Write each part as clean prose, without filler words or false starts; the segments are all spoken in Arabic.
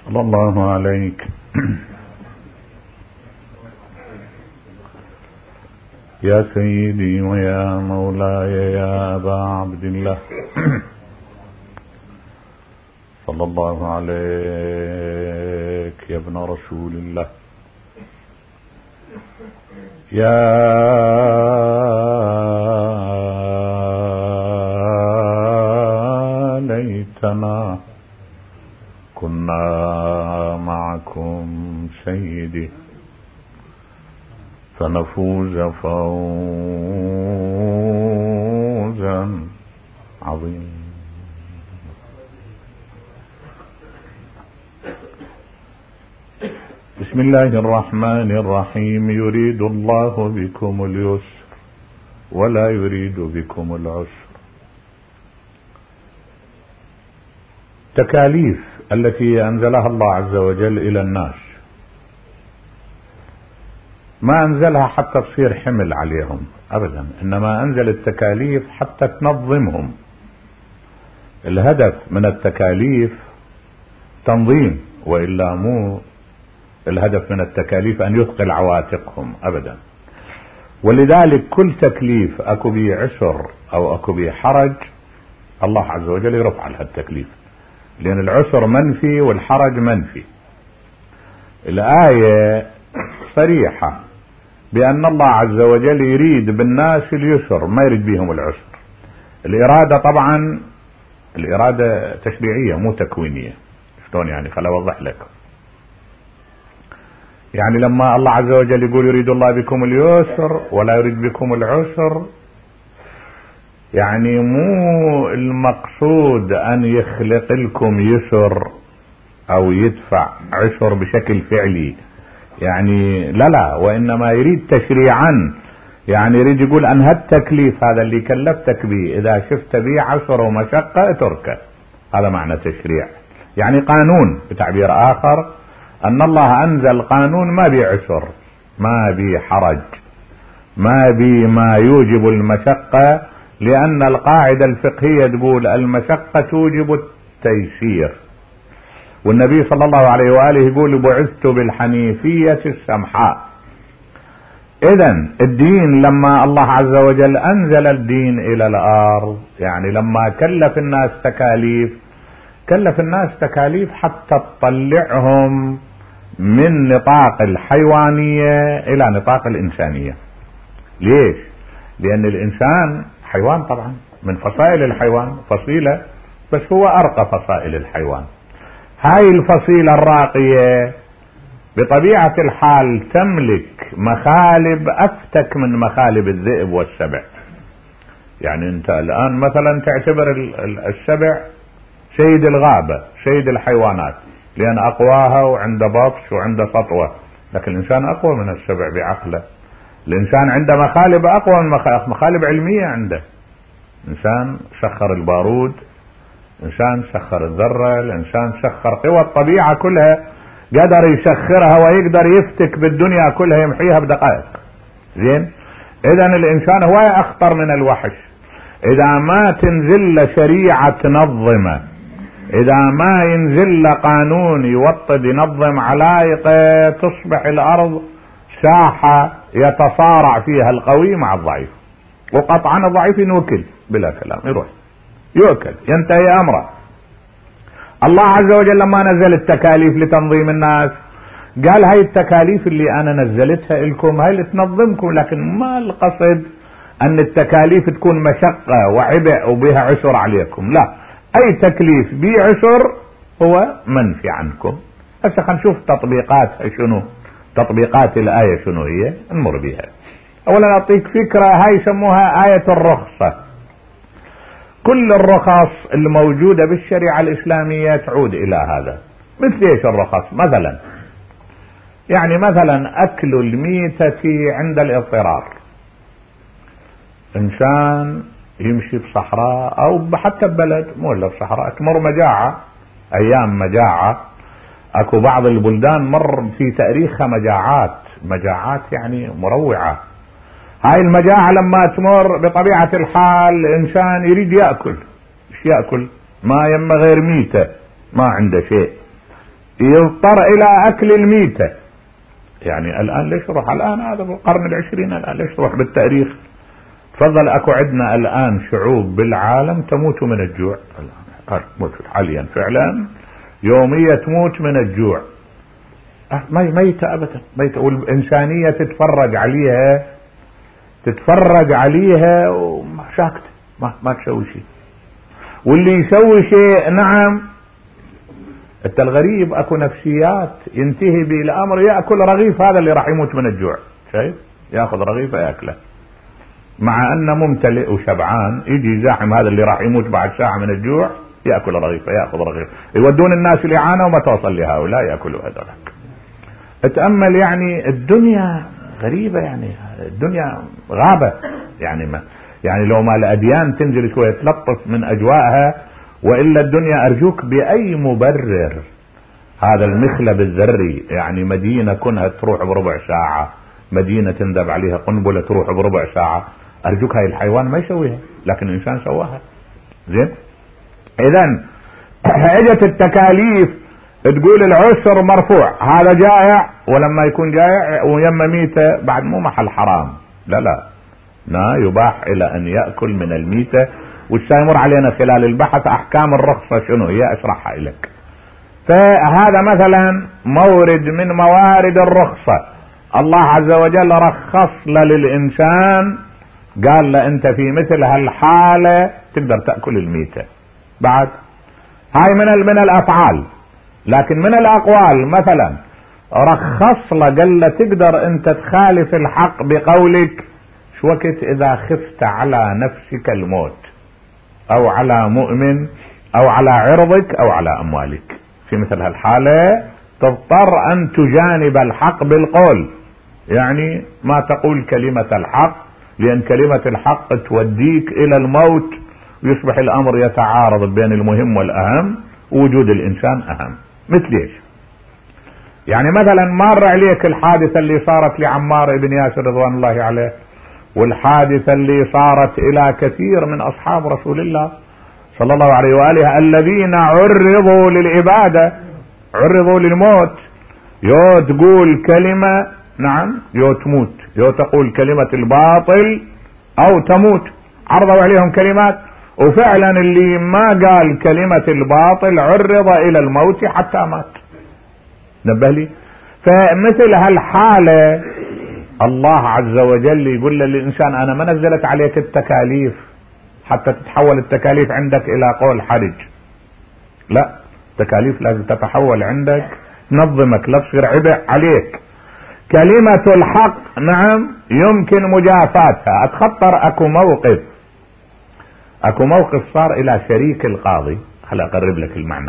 صلى الله عليك يا سيدي ويا مولاي يا أبا عبد الله صلى الله عليك يا ابن رسول الله يا ليتنا كنا معكم سيدي فنفوز فوزا عظيما. بسم الله الرحمن الرحيم. يريد الله بكم اليسر ولا يريد بكم العسر. تكاليف التي أنزلها الله عز وجل إلى الناس ما أنزلها حتى تصير حمل عليهم أبدا، إنما أنزل التكاليف حتى تنظمهم. الهدف من التكاليف تنظيم، وإلا مو الهدف من التكاليف أن يثقل عواتقهم أبدا. ولذلك كل تكليف أكو به عسر أو أكو به حرج الله عز وجل يرفع لها التكليف، لأن العسر منفي والحرج منفي. الآية صريحة بأن الله عز وجل يريد بالناس اليسر، ما يريد بهم العسر. الإرادة طبعا الإرادة تشريعية مو تكوينية. شلون يعني؟ خل أوضح لك. يعني لما الله عز وجل يقول يريد الله بكم اليسر ولا يريد بكم العسر، يعني مو المقصود أن يخلق لكم يسر أو يدفع عسر بشكل فعلي، يعني لا، وإنما يريد تشريعا. يعني يريد يقول أن هالتكليف هذا اللي كلفتك به إذا شفت به عسر ومشقة اتركه. هذا معنى تشريع، يعني قانون. بتعبير آخر أن الله أنزل قانون ما بيه عسر، ما بيه حرج، ما بيه ما يوجب المشقة، لأن القاعدة الفقهية تقول المشقة توجب التيسير. والنبي صلى الله عليه وآله يقول بعثت بالحنيفية السمحاء. إذن الدين لما الله عز وجل أنزل الدين إلى الأرض، يعني لما كلف الناس تكاليف، كلف الناس تكاليف حتى تطلعهم من نطاق الحيوانية إلى نطاق الإنسانية. ليش؟ لأن الإنسان حيوان طبعا، من فصائل الحيوان فصيلة، بس هو أرقى فصائل الحيوان. هاي الفصيلة الراقية بطبيعة الحال تملك مخالب أفتك من مخالب الذئب والسبع. يعني أنت الآن مثلا تعتبر السبع سيد الغابة، سيد الحيوانات، لأن أقواها وعنده بطش وعنده سطوة، لكن الإنسان أقوى من السبع بعقله. الإنسان عنده مخالب أقوى من مخالب علمية. عنده إنسان سخر البارود، إنسان سخر الذرة، الإنسان سخر قوى الطبيعة كلها، قدر يسخرها ويقدر يفتك بالدنيا كلها يمحيها بدقائق. زين؟ إذن الإنسان هو أخطر من الوحش. إذا ما تنزل له شريعة تنظمه، إذا ما ينزل له قانون يوطد ينظم علائقه، تصبح الأرض ساحة يتصارع فيها القوي مع الضعيف، وقطعا الضعيف ينوكل بلا كلام، يروح يؤكل ينتهي أمره. الله عز وجل لما نزل التكاليف لتنظيم الناس قال هاي التكاليف اللي أنا نزلتها لكم هاي اللي تنظمكم، لكن ما القصد أن التكاليف تكون مشقة وعبء وبها عسر عليكم، لا. أي تكليف بيه عسر هو منفي عنكم. هسه خلينا نشوف تطبيقاتها شنو، تطبيقات الآية شنو هي، نمر بها. أولا أعطيك فكرة، هاي يسموها آية الرخصة. كل الرخص الموجودة بالشريعة الإسلامية تعود إلى هذا. مثل ايش الرخص؟ مثلا يعني مثلا أكل الميتة عند الاضطرار. إنسان يمشي بصحراء أو حتى ببلد، مو إلا بصحراء، تمر مجاعة، أيام مجاعة. أكو بعض البلدان مر في تاريخها مجاعات يعني مروعة. هاي المجاعة لما تمر بطبيعة الحال الإنسان يريد يأكل. إيش يأكل؟ ما يم غير ميتة، ما عنده شيء. يضطر الى اكل الميتة. يعني الان ليش روح الان هذا بالقرن العشرين، الان ليش روح بالتاريخ؟ تفضل اكو عندنا الان شعوب بالعالم تموت من الجوع الان، تموت حاليا فعلا يوميا تموت من الجوع، ميتة ابدا ميتة، والانسانية تتفرج عليها وما شاكت، ما تسوي شيء. واللي يسوي شيء نعم انت الغريب اكو نفسيات ينتهي بالامر ياكل رغيف هذا اللي راح يموت من الجوع، شايف؟ ياخذ رغيف ياكله مع انه ممتلئ وشبعان، يجي زاحم هذا اللي راح يموت بعد ساعة من الجوع ياكل رغيف، ياخذ رغيف، يودون الناس الاعانة وما توصل لهؤلاء ياكلوا هذولك. اتأمل يعني الدنيا غريبة، يعني الدنيا غابة، يعني لو ما الاديان تنزل شوية تلطف من اجواءها، وإلا الدنيا أرجوك بأي مبرر هذا المخلب الذري، يعني مدينة كونها تروح بربع ساعة، مدينة تندب عليها قنبلة تروح بربع ساعة، أرجوك هاي الحيوان ما يسويها لكن الإنسان سواها. زين، إذن اجت التكاليف تقول العسر مرفوع، هذا جائع ولما يكون جائع ويما ميتة بعد مو محل حرام، لا يباح إلى أن يأكل من الميتة. والسيمر علينا خلال البحث احكام الرخصة شنو هي اشرحها لك. فهذا مثلا مورد من موارد الرخصة، الله عز وجل رخص للإنسان، قال له انت في مثل هالحالة تقدر تأكل الميتة. بعد هاي من الافعال، لكن من الاقوال مثلا رخص له قال له تقدر انت تخالف الحق بقولك شو وقت اذا خفت على نفسك الموت او على مؤمن او على عرضك او على اموالك، في مثل هالحالة تضطر ان تجانب الحق بالقول، يعني ما تقول كلمة الحق، لان كلمة الحق توديك الى الموت ويصبح الامر يتعارض بين المهم والاهم، ووجود الانسان اهم. مثل ايش؟ يعني مثلا مر عليك الحادثة اللي صارت لعمار بن ياسر رضوان الله عليه، والحادثة اللي صارت الى كثير من اصحاب رسول الله صلى الله عليه وآله الذين عرضوا للعبادة، عرضوا للموت، يو تقول كلمة نعم يو تموت، يو تقول كلمة الباطل او تموت، عرضوا عليهم كلمات، وفعلا اللي ما قال كلمة الباطل عرض الى الموت حتى مات. نبه لي. فمثل هالحالة الله عز وجل يقول للإنسان أنا ما نزلت عليك التكاليف حتى تتحول التكاليف عندك إلى قول حرج، لا، التكاليف لازم تتحول عندك تنظمك، لا تصير عبء عليك. كلمة الحق نعم يمكن مجافاتها. اتخطر اكو موقف صار الى شريك القاضي، خلي اقرب لك المعنى.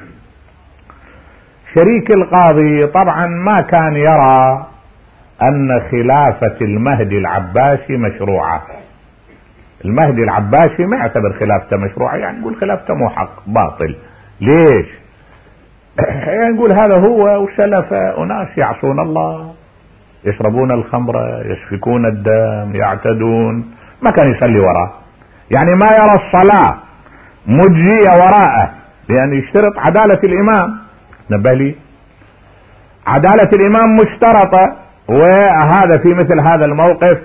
شريك القاضي طبعا ما كان يرى ان خلافة المهدي العباسي مشروعة. المهدي العباسي ما يعتبر خلافته مشروعة، يعني نقول خلافته مو حق، باطل. ليش؟ يعني نقول هذا هو وسلف اناس يعصون الله، يشربون الخمر، يسفكون الدم، يعتدون، ما كان يصلي وراه، يعني ما يرى الصلاة مجزية وراءه، لأن يشترط عدالة الإمام. نبه لي، عدالة الإمام مشترطة، وهذا في مثل هذا الموقف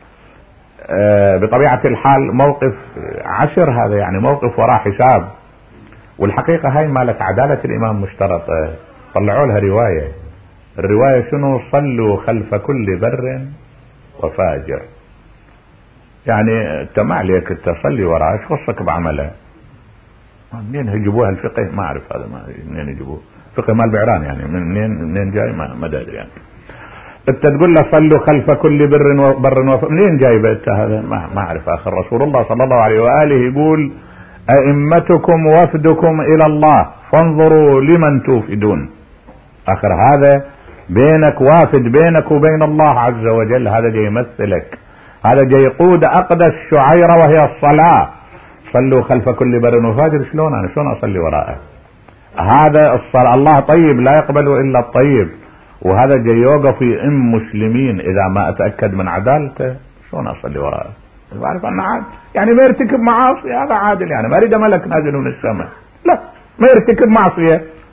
بطبيعة الحال موقف عشر، هذا يعني موقف وراء حساب. والحقيقة هاي مالت عدالة الإمام مشترطة، طلعوا لها رواية. الرواية شنو؟ صلوا خلف كل بر وفاجر. يعني انت ما عليك تصلي وراه، ايش خصك بعمله؟ منين يجيبوها الفقه؟ ما اعرف هذا، ما منين يجيبوه فقه مال بعران، يعني منين جاي ما ادري. يعني انت تقول له صلوا خلف كل بر وفاجر، منين جايبه انت هذا؟ ما اعرف. اخر رسول الله صلى الله عليه واله يقول ائمتكم وفدكم الى الله فانظروا لمن توفدون. اخر هذا بينك وافد، بينك وبين الله عز وجل، هذا جاي يمثلك، هذا جاي يقود اقدس شعيرة وهي الصلاة. صلوا خلف كل بر وفاجر، شلون انا شلون اصلي وراءه؟ هذا الصلاة، الله طيب لا يقبل الا الطيب، وهذا جاي يوقف يئم مسلمين، اذا ما اتأكد من عدالته شلون اصلي وراءه؟ بعرف انه عادل، يعني ما يرتكب معاصي، هذا عادل، يعني ما اريد ملك نازل من السماء، لا، ما يرتكب معصية،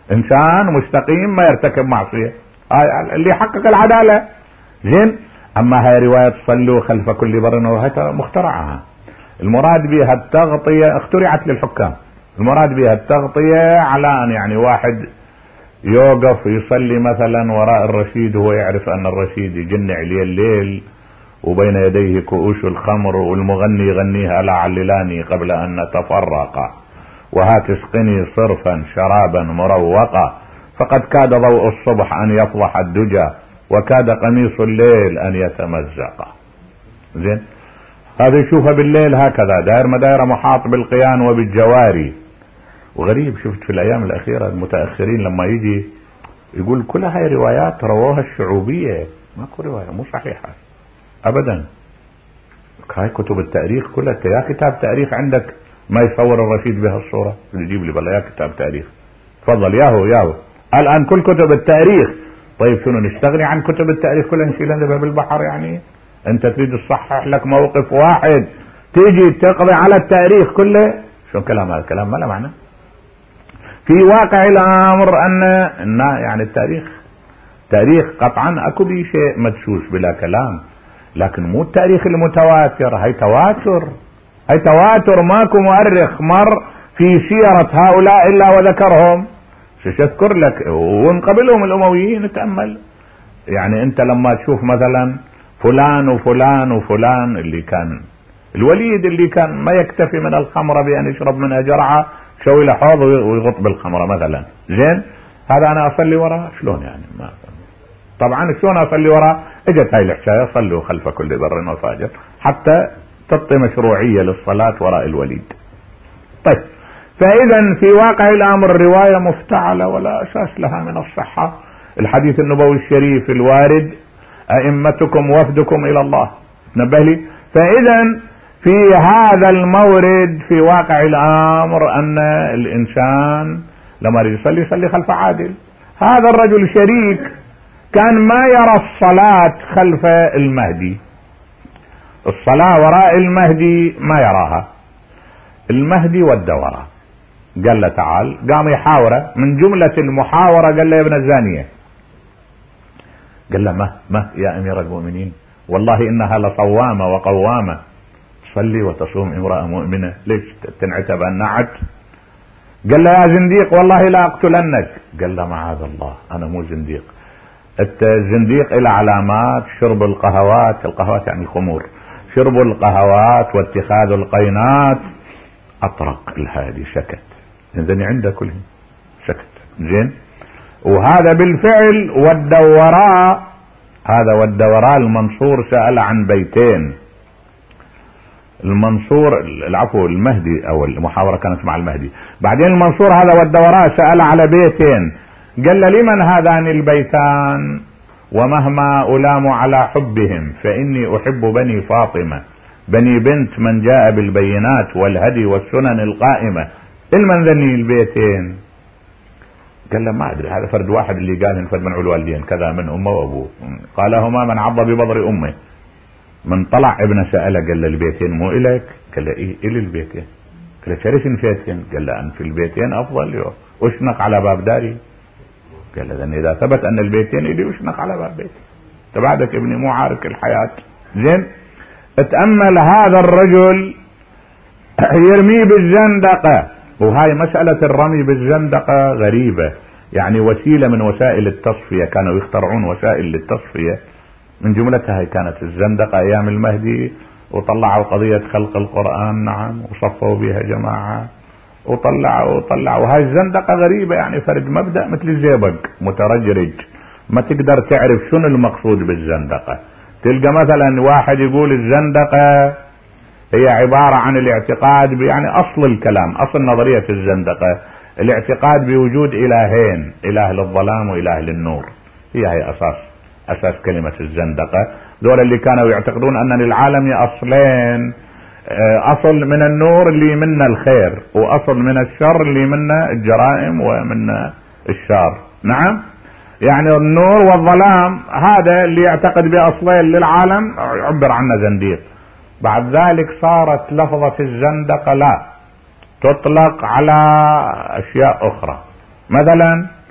انسان مستقيم ما يرتكب معصية، هاي اللي يحقق العدالة. زين. اما هاي رواية صلوا خلف كل بر وهي مخترعة. المراد بها التغطية، اخترعت للحكام. المراد بها التغطية على ان يعني واحد يوقف يصلي مثلا وراء الرشيد وهو يعرف ان الرشيد يجن عليه الليل وبين يديه كؤوش الخمر والمغني يغنيها لا عللاني قبل ان نتفرق وهات اسقني صرفا شرابا مروقا فقد كاد ضوء الصبح ان يفضح الدجى وكاد قميص الليل ان يتمزق. زين. هذا يشوفها بالليل هكذا داير مداير محاط بالقيان وبالجواري. وغريب شفت في الايام الاخيرة المتأخرين لما يجي يقول كل هاي روايات رووها الشعوبية، ماكو رواية مو صحيحة ابدا. هاي كتب التاريخ كلها، يا كتاب تاريخ عندك ما يصور الرشيد بهالصورة يجيب لي بالله يا كتاب تاريخ. تفضل ياهو الان كل كتب التاريخ. طيب شنو نستغني عن كتب التاريخ كلها نشيلها بالبحر؟ يعني انت تريد تصحح لك موقف واحد تيجي تقضي على التاريخ كله؟ شو كلام هذا؟ كلام ما له معنى. في واقع الامر ان يعني التاريخ قطعا اكو بي شيء مدسوس بلا كلام، لكن مو التاريخ المتواتر. هاي تواتر ماكو مؤرخ مر في سيرة هؤلاء الا وذكرهم. شو اذكر لك ومن قبلهم الامويين. تأمل يعني انت لما تشوف مثلا فلان وفلان وفلان، اللي كان الوليد اللي كان ما يكتفي من الخمرة بان يشرب منها جرعة شوي له حوض ويغط بالخمرة مثلا. زين. هذا انا اصلي وراه شلون يعني؟ ما طبعا شلون اصلي وراه؟ اجت هاي الحكاية صلوا خلف كل بر وفاجر حتى تعطي مشروعية للصلاة وراء الوليد. طيب فاذا في واقع الامر رواية مفتعلة ولا اساس لها من الصحة. الحديث النبوي الشريف الوارد ائمتكم وفدكم الى الله، نبه لي. فاذا في هذا المورد في واقع الامر ان الانسان لما يصلي خلف عادل. هذا الرجل شريك كان ما يرى الصلاة خلف المهدي، الصلاة وراء المهدي ما يراها. المهدي وده وراه. قال له تعال، قام يحاوره. من جملة المحاورة قال له يا ابن الزانية، قال له ما يا امير المؤمنين والله انها لصوامة وقوامة تصلي وتصوم امرأة مؤمنة ليش تنعتب النعت؟ قال له يا زنديق والله لا اقتلنك. قال له معاذ الله انا مو زنديق. الزنديق الى علامات، شرب القهوات يعني الخمور، شرب القهوات واتخاذ القينات. اطرق الهادي سكت. اذن عنده كلهم سكت. زين. وهذا بالفعل والدوراء. هذا والدوراء المنصور سأل عن بيتين. المنصور العفو المهدي او المحاورة كانت مع المهدي. بعدين المنصور هذا والدوراء سأل على بيتين. قال لمن هذان البيتان؟ ومهما ألام على حبهم فإني أحب بني فاطمة بني بنت من جاء بالبينات والهدي والسنن القائمة. المن ذني البيتين؟ قال له ما أدري، هذا فرد واحد اللي قال فرد من الوالدين كذا من أمه وأبوه. قال هما من عض ببضر أمه. من طلع ابن سأله قال له البيتين مو إليك؟ قال له إيه إلي البيتين. قال له شريش البيتين؟ قال له أن في البيتين أفضل أشنق على باب داري. قال له إذا ثبت أن البيتين إلي أشنق على باب بيتي. تبعدك ابني مو عارك الحياة. زين. اتأمل هذا الرجل يرمي بالزندقة. وهاي مسألة الرمي بالزندقة غريبة، يعني وسيلة من وسائل التصفية. كانوا يخترعون وسائل للتصفية، من جملتها هي كانت الزندقة ايام المهدي. وطلعوا قضية خلق القرآن نعم وصفوا بها جماعة وطلعوا وهاي الزندقة غريبة، يعني فرد مبدأ مثل الزيبق مترجرج ما تقدر تعرف شنو المقصود بالزندقة. تلقى مثلا واحد يقول الزندقة هي عبارة عن الاعتقاد يعني اصل الكلام، اصل نظرية الزندقة الاعتقاد بوجود الهين، اله للظلام واله للنور. هي اساس كلمة الزندقة. دول اللي كانوا يعتقدون ان للعالم اصلين، اصل من النور اللي منا الخير، واصل من الشر اللي منا الجرائم ومنا الشر. نعم، يعني النور والظلام هذا اللي يعتقد باصلين للعالم يعبر عنه زنديق. بعد ذلك صارت لفظة الزندقة لا تطلق على اشياء اخرى. مثلا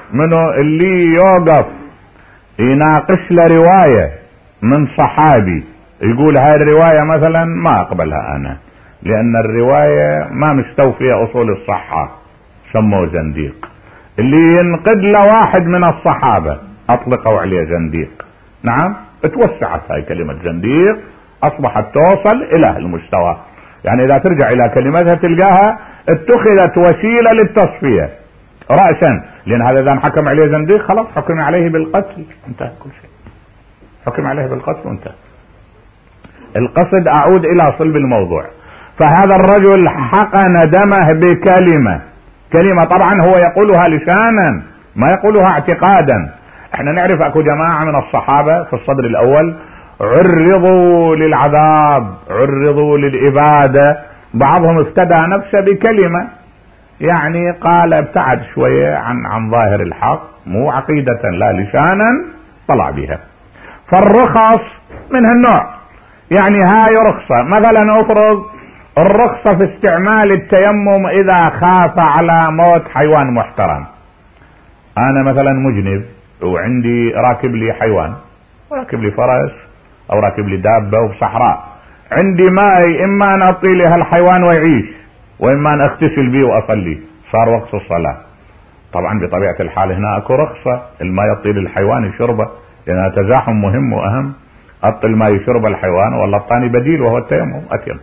منه اللي يوقف يناقش له رواية من صحابي يقول هاي الرواية مثلا ما اقبلها انا لان الرواية ما مستوفية اصول الصحة، سموه زنديق. اللي ينقد له واحد من الصحابة اطلقوا عليه زنديق. نعم، اتوسعت هاي كلمة زنديق، اصبحت توصل الى المستوى. يعني اذا ترجع الى كلمتها تلقاها اتخذت وسيلة للتصفية رأسا، لان هذا اذا حكم عليه زنديق خلاص حكم عليه بالقتل، انتهى كل شيء، حكم عليه بالقتل وانتهى. القصد اعود الى صلب الموضوع. فهذا الرجل حقن دمه بكلمة، كلمة طبعا هو يقولها لسانا ما يقولها اعتقادا. احنا نعرف اكو جماعة من الصحابة في الصدر الاول عرضوا للعذاب، عرضوا للإبادة، بعضهم افتدى نفسه بكلمة، يعني قال ابتعد شوية عن ظاهر الحق، مو عقيدة لا لسانا طلع بها. فالرخص من هالنوع، يعني هاي رخصة. مثلا افرض الرخصة في استعمال التيمم اذا خاف على موت حيوان محترم. انا مثلا مجنب وعندي راكب لي حيوان، راكب لي فرس او راكب لي دابة وبصحراء، عندي ماء اما ان اعطي لي هالحيوان ويعيش واما ان اغتسل به واصلي، صار وقت الصلاة. طبعا بطبيعة الحال هنا اكو رخصة، الماء يعطي للحيوان يشربه، لان تزاحم مهم واهم. اعطي الماء يشرب الحيوان ولا اعطاني بديل وهو التيمم،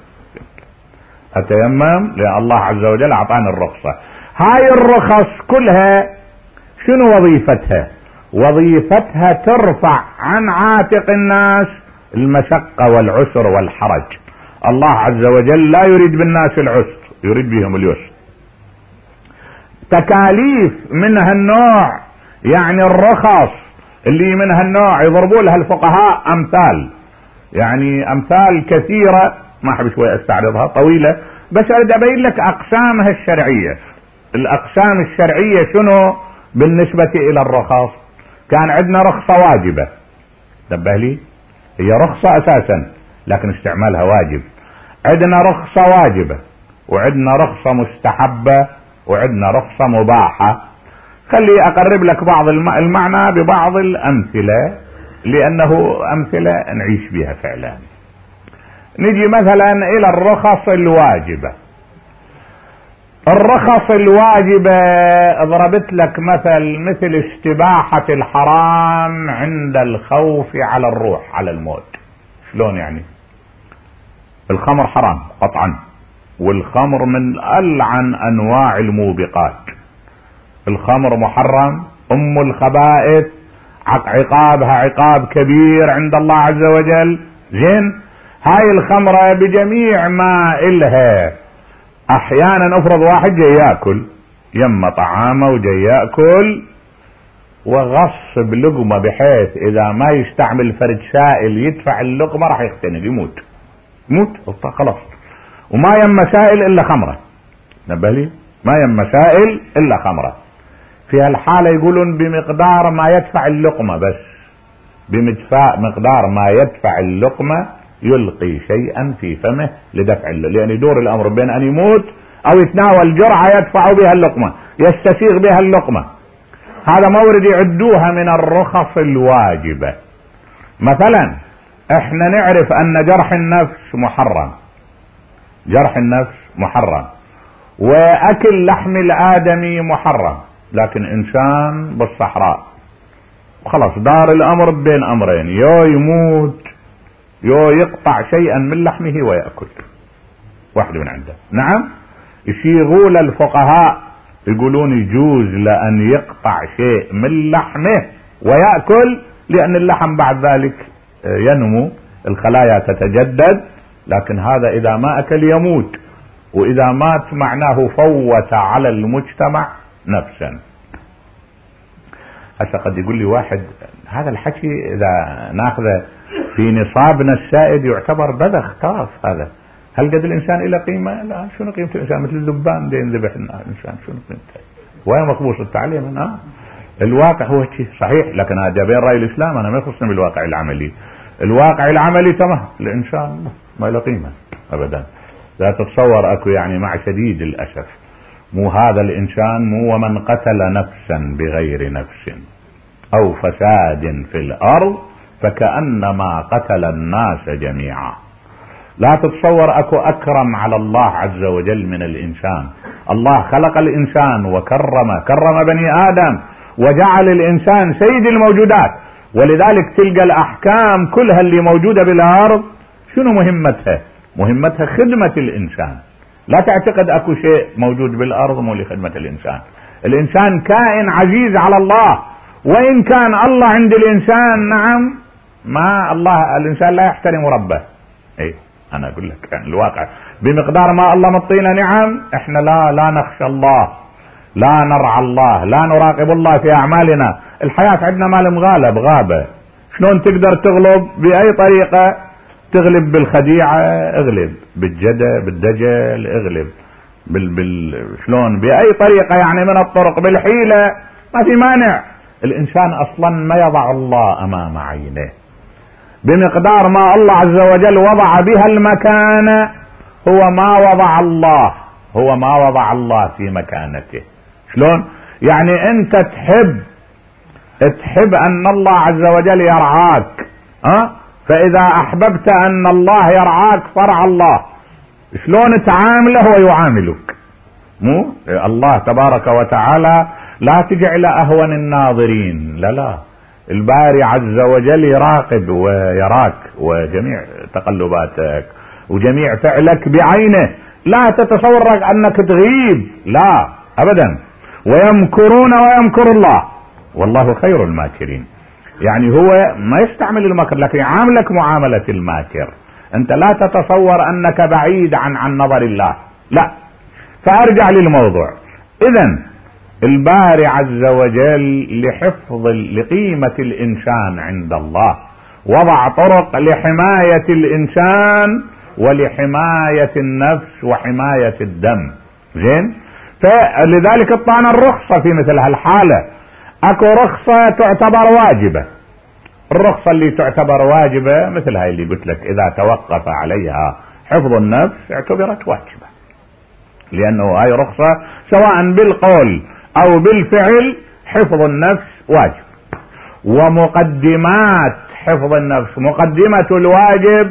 اتيمم لان الله عز وجل اعطاني الرخصة. هاي الرخص كلها شنو وظيفتها؟ وظيفتها ترفع عن عاتق الناس المشقة والعسر والحرج. الله عز وجل لا يريد بالناس العسر، يريد بهم اليسر. تكاليف من هالنوع، يعني الرخص اللي من هالنوع يضربوا لها الفقهاء امثال، يعني امثال كثيرة ما احب شوي استعرضها طويلة، بس اريد ابين لك اقسامها الشرعية. الاقسام الشرعية شنو بالنسبة الى الرخص؟ كان عندنا رخصة واجبة، نبه لي، هي رخصة اساسا لكن استعمالها واجب. عندنا رخصة واجبة، وعندنا رخصة مستحبة، وعندنا رخصة مباحة. خلي اقرب لك بعض المعنى ببعض الامثلة، لانه امثلة نعيش بها فعلا. نجي مثلا الى الرخص الواجبة. الرخص الواجبة ضربت لك مثل استباحة الحرام عند الخوف على الروح، على الموت. شلون يعني؟ الخمر حرام قطعا، والخمر من ألعن أنواع الموبقات. الخمر محرم، أم الخبائث، عقابها عقاب كبير عند الله عز وجل. زين، هاي الخمرة بجميع ما إلها. احيانا افرض واحد جاي ياكل يم طعامه وجاي ياكل وغصب لقمة بحيث اذا ما يستعمل فرد سائل يدفع اللقمة راح يختنق يموت خلاص، وما يم سائل الا خمرة. نبه لي، ما يم سائل الا خمرة. في هالحالة يقولون بمقدار ما يدفع اللقمة، بس بمقدار ما يدفع اللقمة يلقي شيئا في فمه لدفع لان يدور الامر بين ان يموت او يتناول جرعة يدفع بها اللقمة، يستسيغ بها اللقمة. هذا مورد يعدوها من الرخص الواجبة. مثلا احنا نعرف ان جرح النفس محرم، جرح النفس محرم، واكل لحم الادمي محرم، لكن انسان بالصحراء خلاص دار الامر بين امرين، يو يموت يو يقطع شيئا من لحمه ويأكل واحد من عنده. نعم، يشيغوا الفقهاء يقولون يجوز لأن يقطع شيء من لحمه ويأكل، لأن اللحم بعد ذلك ينمو، الخلايا تتجدد، لكن هذا إذا ما أكل يموت، وإذا مات معناه فوت على المجتمع نفسا. هسه قد يقول لي واحد هذا الحكي إذا ناخذه في نصابنا السائد يعتبر بذخ طاف، هذا هل قد الانسان الى قيمة؟ لا، شنو قيمة الانسان؟ مثل الذبان دين ذبح الانسان، شنو قيمته؟ وين مقبوس التعليم؟ الواقع هو شيء صحيح، لكن هذا بين رأي الاسلام، انا ما يخصني بالواقع العملي. الواقع العملي تمام، الانسان ما له قيمة ابدا. لا تتصور اكو يعني مع شديد الاسف مو هذا الإنسان مو ومن قتل نفسا بغير نفس أو فساد في الأرض فكأنما قتل الناس جميعا. لا تتصور أكو أكرم على الله عز وجل من الإنسان. الله خلق الإنسان كرم بني آدم وجعل الإنسان سيد الموجودات، ولذلك تلقى الأحكام كلها اللي موجودة بالأرض شنو مهمتها؟ مهمتها خدمة الإنسان. لا تعتقد أكو شيء موجود بالأرض مو لخدمة الإنسان. الإنسان كائن عزيز على الله، وإن كان الله عند الإنسان نعم ما الله الإنسان لا يحترم ربه. إيه أنا أقول لك يعني الواقع بمقدار ما الله مطينا نعم احنا لا نخشى الله، لا نرعى الله، لا نراقب الله في أعمالنا. الحياة عندنا مال مغالب غابة. شلون تقدر تغلب؟ بأي طريقة تغلب؟ بالخديعة اغلب، بالدجل اغلب، شلون بأي طريقة يعني من الطرق، بالحيلة ما في مانع. الإنسان أصلا ما يضع الله أمام عينه. بمقدار ما الله عز وجل وضع بها المكانة هو ما وضع الله في مكانته. شلون؟ يعني أنت تحب أن الله عز وجل يرعاك، فإذا أحببت أن الله يرعاك فرع الله. شلون تعامله ويعاملك؟ مو الله تبارك وتعالى لا تجعل أهون الناظرين، لا الباري عز وجل يراقب ويراك وجميع تقلباتك وجميع فعلك بعينه. لا تتصور أنك تغيب، لا أبدا. ويمكرون ويمكر الله والله خير الماكرين. يعني هو ما يستعمل المكر لكن يعاملك معاملة الماكر. أنت لا تتصور أنك بعيد عن نظر الله، لا. فأرجع للموضوع. إذن الباري عز وجل لقيمة الإنسان عند الله وضع طرق لحماية الإنسان ولحماية النفس وحماية الدم. زين؟ فلذلك اطعنا الرخصة في مثل هالحالة. اكو رخصة تعتبر واجبة. الرخصة اللي تعتبر واجبة مثل هاي اللي قلت لك اذا توقف عليها حفظ النفس اعتبرت واجبة، لانه هاي رخصة سواء بالقول او بالفعل حفظ النفس واجب. ومقدمات حفظ النفس، مقدمة الواجب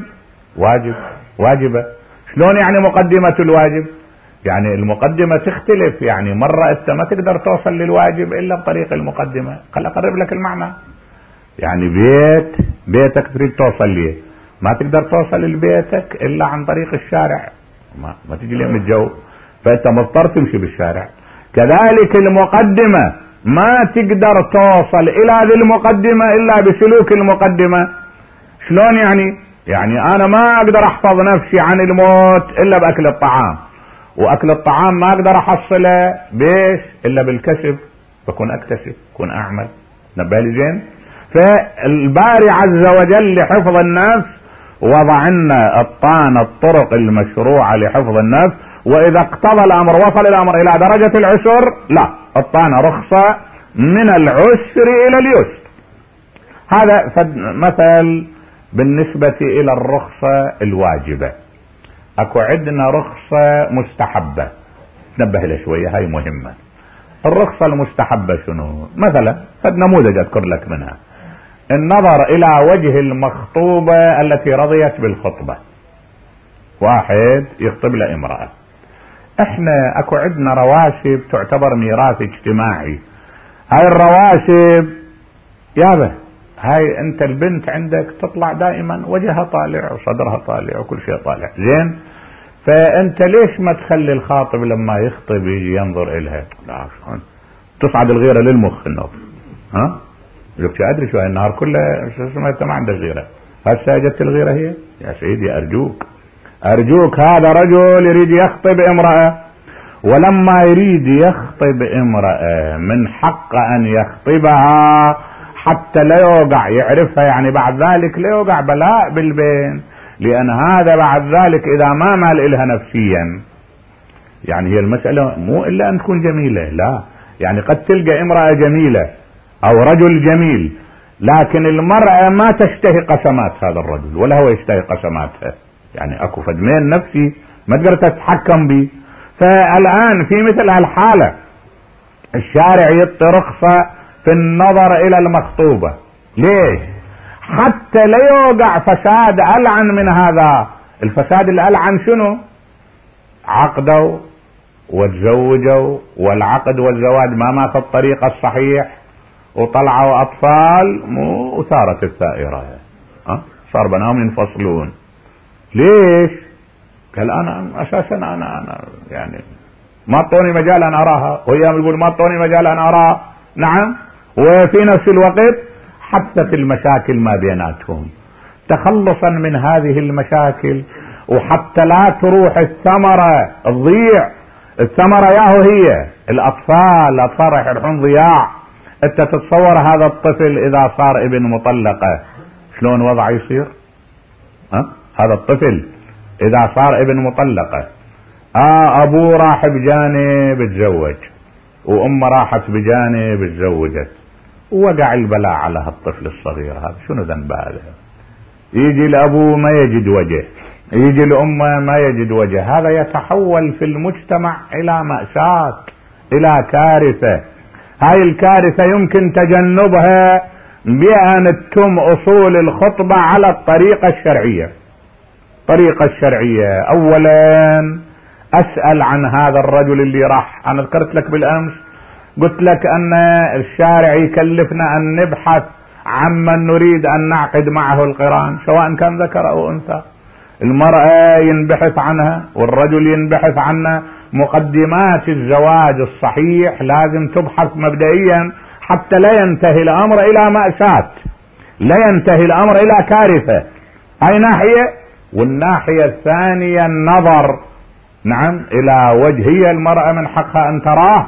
واجبة. شلون يعني مقدمة الواجب؟ يعني المقدمة تختلف. يعني مرة انت ما تقدر توصل للواجب الا بطريق المقدمة. خل اقرب لك المعنى. يعني بيتك تريد توصل ليه، ما تقدر توصل لبيتك الا عن طريق الشارع، ما تجي ليه من الجو، فانت مضطر تمشي بالشارع. كذلك المقدمة ما تقدر توصل الى هذه المقدمة الا بسلوك المقدمة. شلون يعني انا ما اقدر احفظ نفسي عن الموت الا باكل الطعام، واكل الطعام ما اقدر احصله بيش الا بالكسب، بكون اكتسب، بكون اعمل. نبالي زين؟ فالباري عز وجل لحفظ النفس وضع لنا الطرق المشروعة لحفظ النفس. واذا اقتضى الامر وصل الامر الى درجة العسر، لا، اعطانا رخصة من العسر الى اليسر. هذا مثل بالنسبة الى الرخصة الواجبة. اكو عندنا رخصة مستحبة، نبه لها شوية، هاي مهمة. الرخصة المستحبة شنو؟ مثلا فد نموذج اذكر لك منها. النظر الى وجه المخطوبة التي رضيت بالخطبة. واحد يخطب له امرأة. احنا اكو عندنا رواسب تعتبر ميراث اجتماعي. هاي الرواسب يابا، هاي انت البنت عندك تطلع دائما وجهها طالع وصدرها طالع وكل شيء طالع، زين؟ فانت ليش ما تخلي الخاطب لما يخطب يجي ينظر الها؟ لا، تصعد الغيرة للمخ النظر. قلت ادري شو النهار كله انت ما عندك غيرة، هسه اجت الغيرة هي؟ يا سيدي ارجوك هذا رجل يريد يخطب امرأة، ولما يريد يخطب امرأة من حق ان يخطبها حتى لا يوقع، يعرفها يعني بعد ذلك لا يوقع بلاء بالبين، لان هذا بعد ذلك اذا ما مال الها نفسيا. يعني هي المسألة مو الا ان تكون جميلة، لا، يعني قد تلقى امرأة جميلة او رجل جميل، لكن المرأة ما تشتهي قسمات هذا الرجل ولا هو يشتهي قسماتها. يعني اكو فدمين نفسي ما تقدر تتحكم به. فالآن في مثل هالحالة الشارع يعطي رخصة في النظر إلى المخطوبة. ليش؟ حتى لا يوقع فساد ألعن من هذا. الفساد الألعن شنو؟ عقدوا وتزوجوا والعقد والزواج ما مات الطريق الصحيح وطلعوا أطفال وثارت الثائرة، صار بناهم ينفصلون. ليش؟ قال أنا أساسا أنا يعني ما اعطوني مجال أن أراها، وإيام يقول ما اعطوني مجال أن أراها. نعم. وفي نفس الوقت حدثت المشاكل ما بيناتهم. تخلصا من هذه المشاكل وحتى لا تروح الثمرة تضيع. الثمرة ياهو هي الأطفال راح يروحون ضياع. انت تتصور هذا الطفل اذا صار ابن مطلقة شلون وضع يصير؟ هذا الطفل اذا صار ابن مطلقة ابوه راح بجانب تزوج وامه راحت بجانب تزوجت ووقع البلاء على هالطفل الصغير هذا، شنو ذنب هذا؟ يجي الابو ما يجد وجه، يجي الامه ما يجد وجه. هذا يتحول في المجتمع الى مأساة، الى كارثة. هاي الكارثة يمكن تجنبها بأن تتم اصول الخطبة على الطريقة الشرعية. الطريقة الشرعية اولا اسأل عن هذا الرجل اللي راح. انا ذكرت لك بالامس قلت لك ان الشارع يكلفنا ان نبحث عمن نريد ان نعقد معه القران سواء كان ذكر او انثى. المرأة ينبحث عنها والرجل ينبحث عنها. مقدمات الزواج الصحيح لازم تبحث مبدئيا حتى لا ينتهي الامر الى مأساة، لا ينتهي الامر الى كارثة. هاي ناحية. والناحية الثانية النظر نعم الى وجهية المرأة من حقها ان تراه.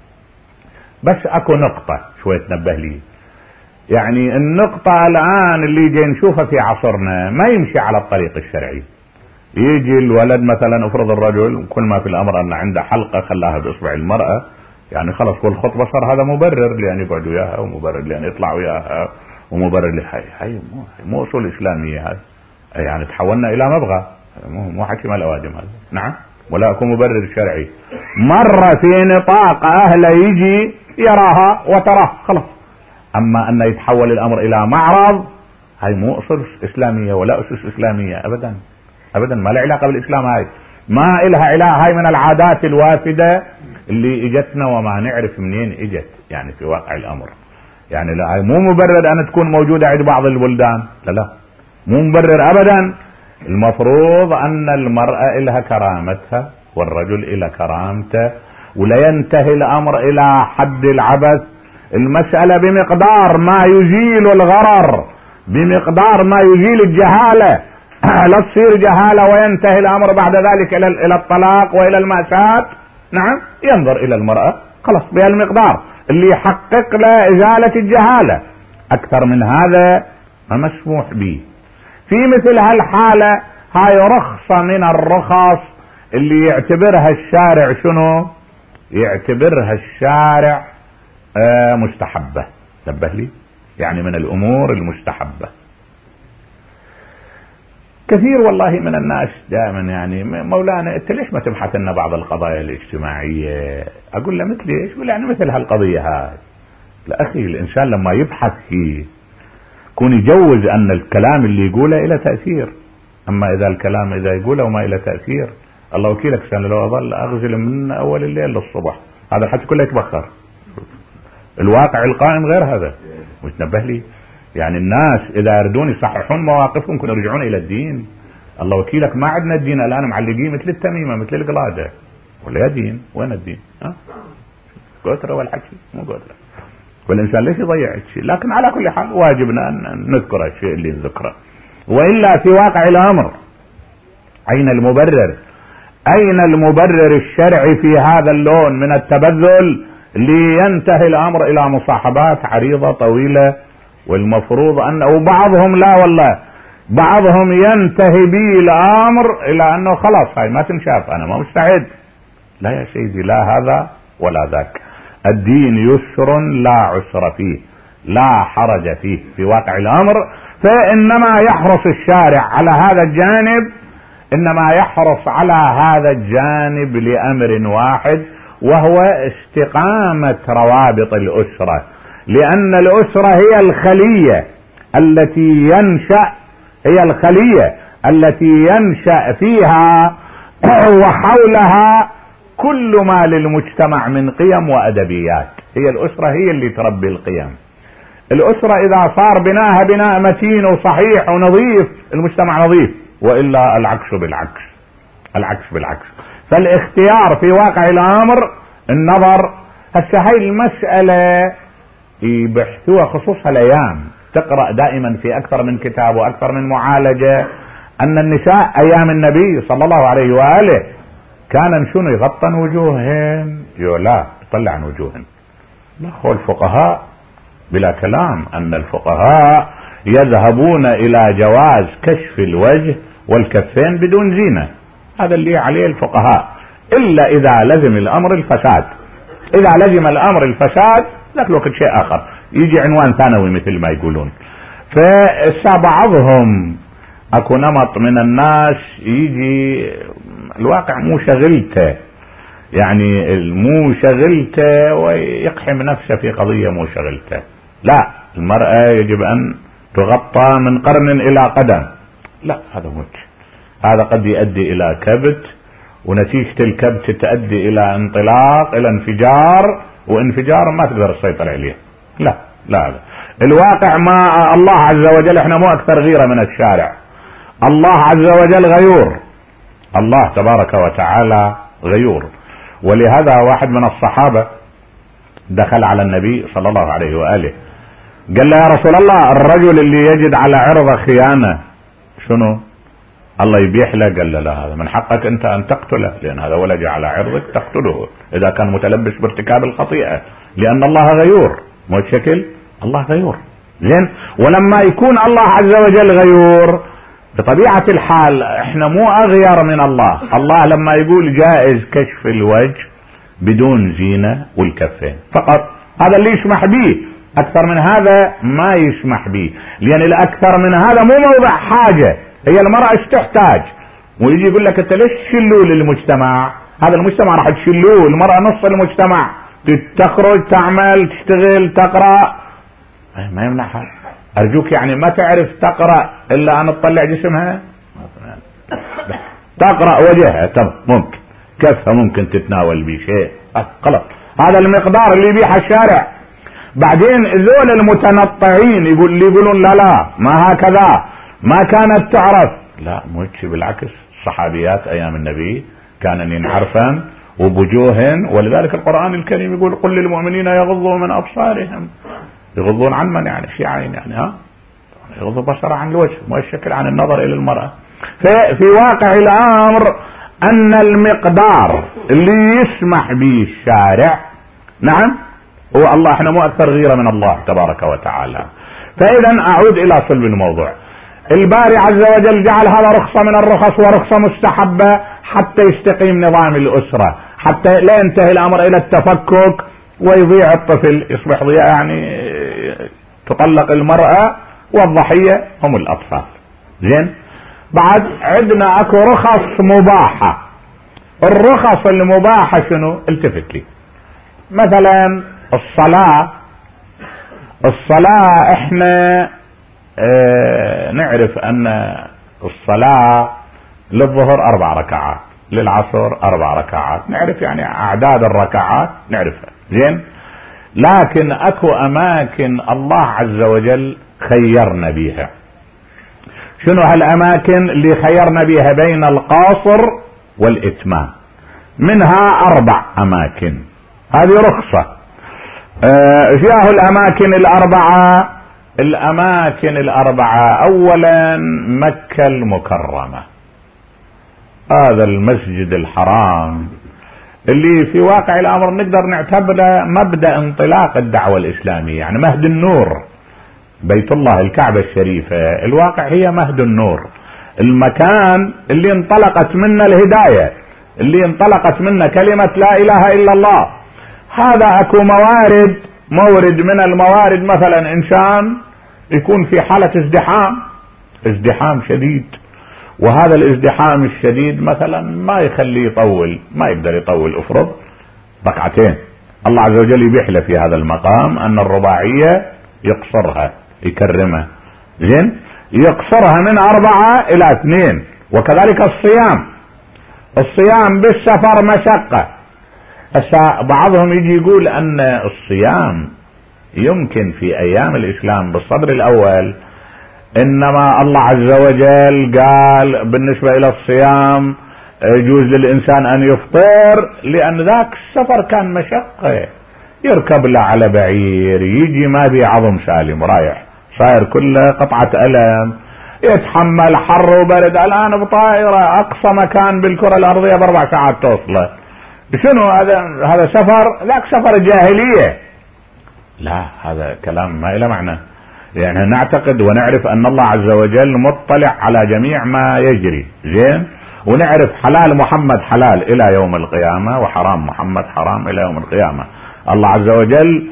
بس اكو نقطة شوية تنبه لي، يعني النقطة الان اللي جاي نشوفها في عصرنا ما يمشي على الطريق الشرعي. يجي الولد مثلا افرض الرجل كل ما في الامر ان عنده حلقة خلاها باصبع المرأة، يعني خلص كل خطبة صار هذا مبرر لان يقعد وياها ومبرر لان يطلع وياها ومبرر هاي مو اصول اسلامية. هذا يعني تحولنا الى مبغى، مو حكي مال اوادم هذا. نعم. ولا اكو مبرر شرعي. مرة في نطاق اهله يجي يراها وتراه خلاص. اما ان يتحول الامر الى معرض هاي مو اصول اسلامية ولا اسس اسلامية ابدا ابدا. ما لها علاقة بالاسلام. هاي ما لها علاقة. هاي من العادات الوافدة اللي اجتنا وما نعرف منين اجت يعني في واقع الامر. يعني لا هاي مو مبرر ان تكون موجودة عند بعض البلدان. لا مو مبرر ابدا. المفروض ان المرأة لها كرامتها والرجل له كرامته ولا ينتهي الامر الى حد العبث. المسألة بمقدار ما يزيل الغرر، بمقدار ما يزيل الجهالة. لا تصير جهالة وينتهي الامر بعد ذلك الى الطلاق والى المأساة. نعم. ينظر الى المرأة خلاص بهالمقدار اللي يحقق له ازالة الجهالة. اكثر من هذا ما مسموح به. في مثل هالحالة هاي رخصة من الرخص اللي يعتبرها الشارع شنو؟ يعتبرها الشارع مستحبة. نبه لي، يعني من الامور المستحبة. كثير والله من الناس دائما يعني مولانا انت ليش ما تبحث لنا بعض القضايا الاجتماعية؟ اقول له مثل ايش؟ يقول يعني مثل هالقضية هاي. لا اخي، الانسان لما يبحث فيه يكون يجوز ان الكلام اللي يقوله له تأثير. اما اذا الكلام اذا يقوله وما له تأثير الله وكيلك سنة لو اظل اغزل من اول الليل للصبح هذا الحكي كله يتبخر. الواقع القائم غير هذا. وتنبه لي يعني الناس اذا يردون يصححون مواقفهم كانوا يرجعون الى الدين. الله وكيلك ما عندنا الدين الان معلقين مثل التميمة مثل القلادة. ولا يا دين وين الدين؟ قوتره والحكي مو قوتره. والإنسان ليش يضيع الشيء؟ لكن على كل حال واجبنا أن نذكر الشيء اللي نذكره. وإلا في واقع الأمر أين المبرر؟ أين المبرر الشرعي في هذا اللون من التبذل لينتهي الأمر إلى مصاحبات عريضة طويلة؟ والمفروض أنه بعضهم لا والله بعضهم ينتهي به الأمر إلى أنه خلاص هاي ما تنشاف أنا ما مستعد. لا يا سيدي، لا هذا ولا ذاك. الدين يسر لا عسر فيه، لا حرج فيه في واقع الامر. فانما يحرص الشارع على هذا الجانب انما يحرص على هذا الجانب لامر واحد، وهو استقامة روابط الاسرة، لان الاسرة هي الخلية التي ينشأ فيها وحولها كل ما للمجتمع من قيم وادبيات. هي الاسرة هي اللي تربي القيم. الاسرة اذا صار بناها بناء متين وصحيح ونظيف، المجتمع نظيف، والا العكس بالعكس. فالاختيار في واقع الامر النظر. هسه هاي المسألة بيحثوها خصوصها الايام، تقرأ دائما في اكثر من كتاب واكثر من معالجة ان النساء ايام النبي صلى الله عليه وآله كان شنو يغطن وجوههن؟ لا يطلع وجوههن. لا، هو الفقهاء بلا كلام ان الفقهاء يذهبون الى جواز كشف الوجه والكفين بدون زينة. هذا اللي عليه الفقهاء، الا اذا لزم الامر الفساد. اذا لزم الامر الفساد ذاك الوقت شيء اخر، يجي عنوان ثانوي مثل ما يقولون. فبعضهم اكو نمط من الناس يجي الواقع مو شغلته، يعني مو شغلته ويقحم نفسه في قضية مو شغلته. لا، المرأة يجب ان تغطى من قرن الى قدم. لا، هذا هذا قد يؤدي الى كبت، ونتيجة الكبت تؤدي الى انطلاق، الى انفجار، وانفجار ما تقدر تسيطر عليه. لا هذا الواقع. ما الله عز وجل، احنا مو اكثر غيرة من الشارع. الله عز وجل غيور، الله تبارك وتعالى غيور. ولهذا واحد من الصحابة دخل على النبي صلى الله عليه وآله، قال له: يا رسول الله، الرجل اللي يجد على عرضه خيانة شنو الله يبيح له؟ قال له: لا، هذا من حقك انت ان تقتله، لان هذا ولج على عرضك تقتله اذا كان متلبس بارتكاب الخطيئة، لان الله غيور. مو شكل الله غيور. زين، ولما يكون الله عز وجل غيور بطبيعة الحال احنا مو اغير من الله. الله لما يقول جائز كشف الوجه بدون زينة والكفين فقط، هذا اللي يسمح به. اكثر من هذا ما يسمح به، لان الاكثر من هذا مو موضع حاجة. هي المرأة ايش تحتاج؟ ويجي يقول لك انت ليش تشلوه للمجتمع؟ هذا المجتمع راح تشلوه. المرأة نص المجتمع، تخرج تعمل تشتغل تقرأ، ما يمنعها. ارجوك يعني ما تعرف تقرأ الا ان تطلع جسمها، تقرأ وجهها، طب ممكن كفها ممكن تتناول بشيء، خلاص. هذا المقدار اللي يبيح الشارع. بعدين ذول المتنطعين يقولون لا ما هكذا، ما كانت تعرف. لا، مو بالعكس. الصحابيات ايام النبي كانن ينعرفن وبوجوهن، ولذلك القرآن الكريم يقول: قل للمؤمنين يغضوا من ابصارهم. يغضون عن من؟ يعني في عين، يعني يغضوا بصر عن الوجه، مو الشكل، عن النظر الى المرأة. في واقع الامر ان المقدار اللي يسمح به الشارع، نعم، هو الله. احنا مو اكثر غيرة من الله تبارك وتعالى. فاذا اعود الى صلب الموضوع. الباري عز وجل جعل هذا رخصة من الرخص ورخصة مستحبة حتى يستقيم نظام الاسرة، حتى لا ينتهي الامر الى التفكك ويضيع الطفل، يصبح ضياع، يعني تطلق المرأة والضحية هم الاطفال. زين، بعد عندنا اكو رخص مباحة. الرخص المباحة شنو؟ التفت لي. مثلا الصلاة احنا نعرف ان الصلاة للظهر 4 ركعات، للعصر 4 ركعات، نعرف يعني اعداد الركعات نعرفها. زين، لكن اكو اماكن الله عز وجل خيرنا بيها. شنو هالاماكن اللي خيرنا بيها؟ بين القاصر والاتمام. منها 4 اماكن، هذه رخصة. فيها الاماكن الاربعة. اولا مكة المكرمة، هذا المسجد الحرام اللي في واقع الامر نقدر نعتبره مبدأ انطلاق الدعوة الاسلامية، يعني مهد النور. بيت الله الكعبة الشريفة الواقع هي مهد النور، المكان اللي انطلقت منه الهداية، اللي انطلقت منه كلمة لا اله الا الله. هذا اكو مورد من الموارد، مثلا انسان يكون في حالة ازدحام شديد، وهذا الازدحام الشديد مثلا ما يخليه يطول، ما يقدر يطول، افرض ركعتين. الله عز وجل يبيح له في هذا المقام ان الرباعية يقصرها يكرمها، زين، يقصرها من 4 إلى 2. وكذلك الصيام بالسفر مشقة. بعضهم يجي يقول ان الصيام يمكن في ايام الاسلام بالصدر الاول، انما الله عز وجل قال بالنسبة الى الصيام يجوز للانسان ان يفطر، لان ذاك السفر كان مشقة، يركب له على بعير، يجي ما في عظم سالم، رايح صاير كله قطعة ألم، يتحمل حر وبرد. الآن بطائرة أقصى مكان بالكرة الأرضية ب4 ساعات توصله. شنو هذا سفر؟ ذاك سفر جاهلية. لا، هذا كلام ما له معنى. يعني نعتقد ونعرف أن الله عز وجل مطلع على جميع ما يجري، زين، ونعرف حلال محمد حلال إلى يوم القيامة، وحرام محمد حرام إلى يوم القيامة. الله عز وجل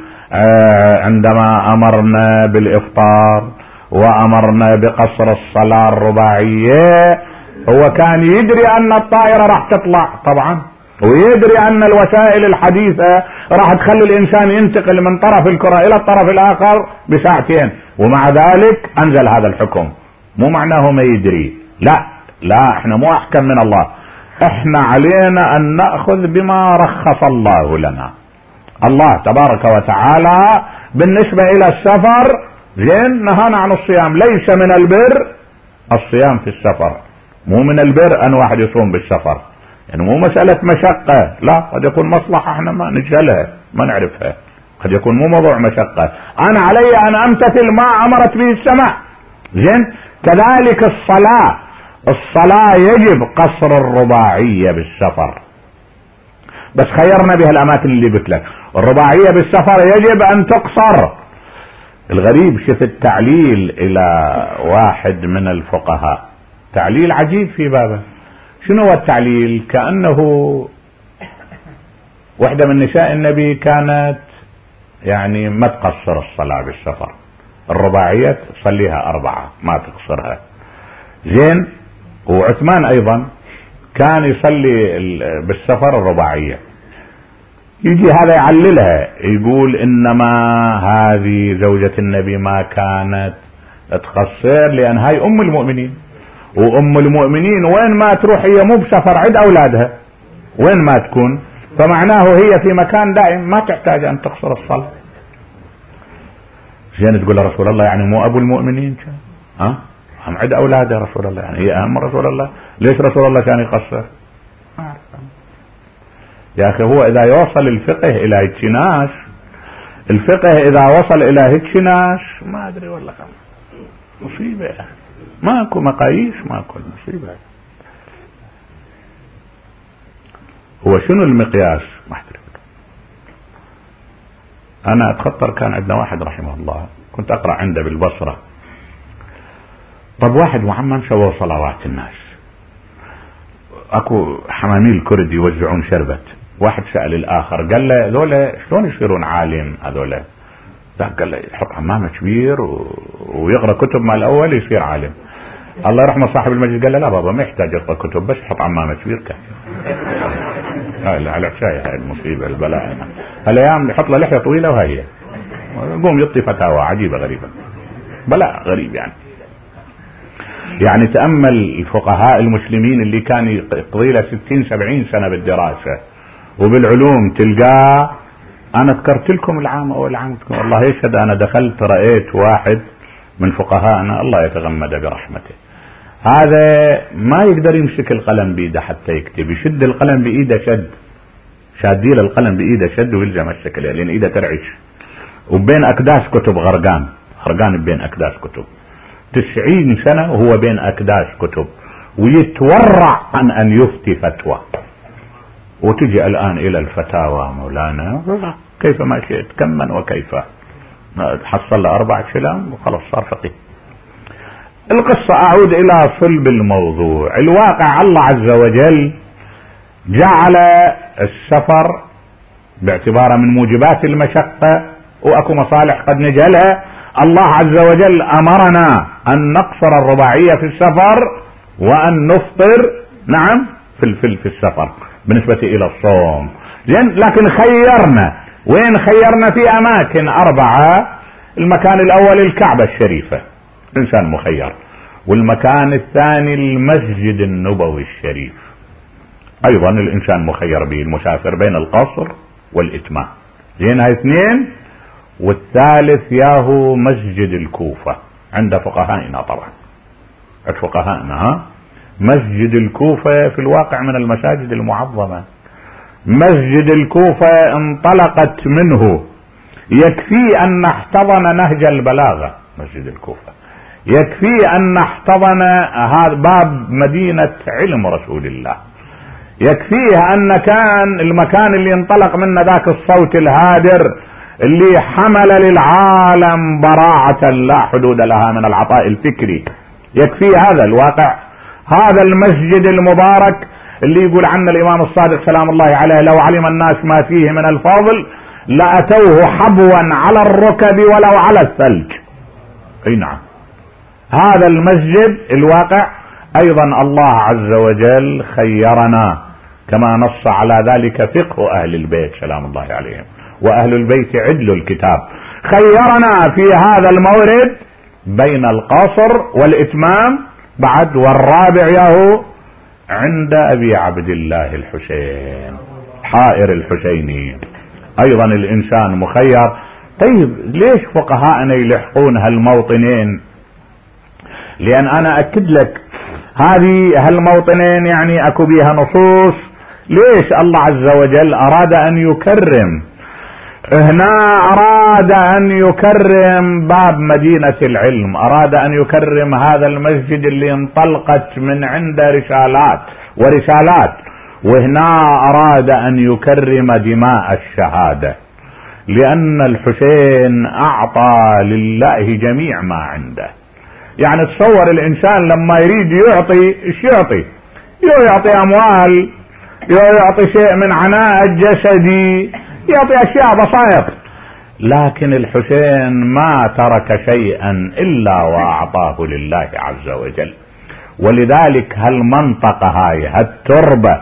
عندما أمرنا بالإفطار وأمرنا بقصر الصلاة الرباعية، هو كان يدري أن الطائرة راح تطلع طبعا، ويدري أن الوسائل الحديثة راح تخلي الإنسان ينتقل من طرف الكرة إلى الطرف الآخر بساعتين، ومع ذلك أنزل هذا الحكم. مو معناه ما يدري، لا، احنا مو أحكم من الله، احنا علينا أن نأخذ بما رخص الله لنا. الله تبارك وتعالى بالنسبة إلى السفر، زين، نهانا عن الصيام. ليس من البر الصيام في السفر، مو من البر أن واحد يصوم بالسفر، يعني مو مسألة مشقة، لا، قد يكون مصلحة احنا ما نجهلها ما نعرفها، قد يكون مو موضوع مشقة. أنا علي أن أمتثل ما أمرت به السماء، زين. كذلك الصلاة يجب قصر الرباعية بالسفر، بس خيرنا بها الأماكن اللي قلت لك. الرباعية بالسفر يجب أن تقصر. الغريب شوف التعليل إلى واحد من الفقهاء، تعليل عجيب في بابه. شنو هو التعليل؟ كأنه واحدة من نساء النبي كانت يعني ما تقصر الصلاة بالسفر، الرباعية تصليها 4 ما تقصرها، زين. وعثمان أيضا كان يصلي بالسفر الرباعية. يجي هذا يعللها، يقول إنما هذه زوجة النبي ما كانت تقصر لأن هاي أم المؤمنين، وأم المؤمنين وين ما تروح هي مو بسفر، عند أولادها وين ما تكون، فمعناه هي في مكان دائم ما تحتاج أن تقصر الصلاة. زين، تقول رسول الله يعني مو أبو المؤمنين كان هم عند أولاده رسول الله، يعني هي أهم رسول الله، ليش رسول الله كان يقصر؟ يا أخي هو إذا يوصل الفقه إلى هيتشناش، الفقه إذا وصل إلى هيتشناش ما أدري والله مصيبة، ماكو مقاييس، ماكو مصيبة. هو شنو المقياس؟ ما أدري. أنا أتخطر كان عندنا واحد رحمه الله كنت أقرأ عنده بالبصرة. طب واحد وعمم سووا صلوات الناس، اكو حماميل كرد يوزعون شربت، واحد سأل الاخر قال له ذولا شلون يصيرون عالم هذولا؟ ذاك قال له يحط عمامه كبير ويقرا كتب مع الاول يصير عالم. الله يرحمه صاحب المجلس قال له لا بابا ما يحتاج يقرا كتب، بس يحط عمامه كبير كان. هاي على شاي، هاي المصيبه البلاء. هالايام يحط له لحيه طويله وهي يقوم يعطي فتاوى عجيبه غريبه، بلاء غريب يعني تأمل الفقهاء المسلمين اللي كان يقضي له 60-70 سنة بالدراسة وبالعلوم، تلقاه. أنا ذكرت لكم العام أول عام، والله يشهد أنا دخلت رأيت واحد من فقهاءنا الله يتغمد برحمته، هذا ما يقدر يمسك القلم بإيده حتى يكتب، يشد القلم بإيده شاديل القلم بإيده شد ويلزم الشكل لأن إيده ترعش، وبين أكداس كتب غرقان بين أكداس كتب 90 سنة وهو بين أكداس كتب، ويتورع عن أن يفتي فتوى. وتجي الآن إلى الفتاوى مولانا كيف ما شئت كمن وكيف، حصل له 4 شلام وخلص صار فقيه. القصة أعود إلى صلب الموضوع. الواقع الله عز وجل جعل السفر باعتباره من موجبات المشقة، وأكو مصالح قد نجهلها. الله عز وجل أمرنا أن نقصر الرباعية في السفر وأن نفطر نعم في السفر بالنسبة إلى الصوم. لكن خيرنا، وين خيرنا؟ في أماكن 4. المكان الأول الكعبة الشريفة، إنسان مخير. والمكان الثاني المسجد النبوي الشريف، أيضا الإنسان مخير به، المسافر بين القصر والإتمام. هاي 2. والثالث ياهو مسجد الكوفة عند فقهائنا، طبعا فقهائنا مسجد الكوفة في الواقع من المساجد المعظمة. مسجد الكوفة انطلقت منه، يكفي أن احتضن نهج البلاغة. مسجد الكوفة يكفي أن احتضن هذا باب مدينة علم رسول الله، يكفيه أن كان المكان اللي انطلق منه ذاك الصوت الهادر اللي حمل للعالم براعة لا حدود لها من العطاء الفكري. يكفي هذا الواقع، هذا المسجد المبارك اللي يقول عنه الإمام الصادق سلام الله عليه: لو علم الناس ما فيه من الفضل لأتوه حبوا على الركب ولو على الثلج. اي نعم، هذا المسجد الواقع ايضا الله عز وجل خيرنا كما نص على ذلك فقه اهل البيت سلام الله عليهم، واهل البيت عدل الكتاب. خيرنا في هذا المورد بين القصر والاتمام بعد، والرابع ياهو عند ابي عبد الله الحسين حائر الحسيني، ايضا الانسان مخير. طيب ليش فقهاءنا يلحقون هالموطنين؟ لان انا اكد لك هذه هالموطنين يعني اكو بيها نصوص. ليش الله عز وجل اراد ان يكرم هنا؟ اراد ان يكرم باب مدينة العلم، اراد ان يكرم هذا المسجد اللي انطلقت من عنده رسالات ورسالات، وهنا اراد ان يكرم دماء الشهادة، لان الحسين اعطى لله جميع ما عنده. يعني تصور الانسان لما يريد يعطي ايش يعطي؟ يعطي اموال، يعطي شيء من عناء الجسدي، يعطي اشياء بسيطة، لكن الحسين ما ترك شيئا الا واعطاه لله عز وجل. ولذلك هالمنطقة هاي هالتربة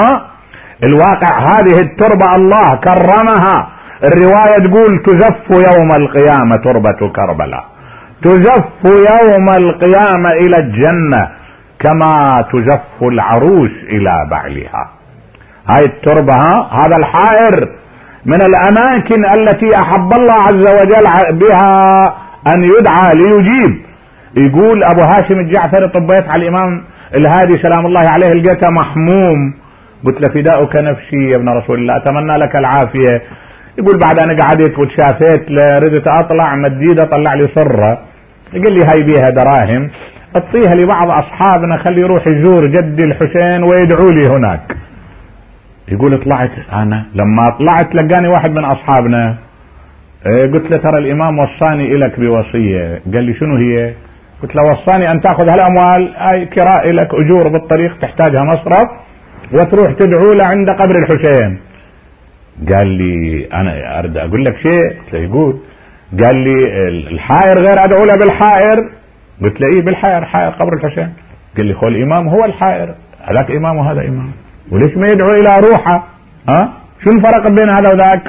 الواقع هذه التربة الله كرمها. الرواية تقول تزف يوم القيامة تربة كربلاء، تزف يوم القيامة الى الجنة كما تزف العروس الى بعلها. هاي التربة هذا الحائر من الاماكن التي احب الله عز وجل بها ان يدعى ليجيب. يقول ابو هاشم الجعفري طبيت على الامام الهادي سلام الله عليه لقيته محموم، قلت له فداؤك نفسي يا ابن رسول الله اتمنى لك العافية. يقول بعد انا قعدت وتشافيت ردت اطلع مديدة طلع لي صرة، قال لي هاي بيها دراهم اعطيها لبعض اصحابنا خلي يروح يزور جدي الحسين ويدعوا لي هناك. يقول طلعت انا لما طلعت لقاني واحد من اصحابنا، قلت له ترى الامام وصاني الك بوصية. قال لي شنو هي؟ قلت له وصاني ان تاخذ هالاموال اي كراء لك اجور بالطريق تحتاجها مصرف وتروح تدعو له عند قبر الحسين. قال لي انا اريد اقول لك شيء. قلت له يقول. قال لي الحائر غير ادعو له بالحائر؟ قلت له ايه بالحائر، حائر قبر الحسين. قال لي هو الامام هو الحائر، هذاك امام وهذا امام، وليش ما يدعو الى روحه؟ شو الفرق بين هذا وذاك؟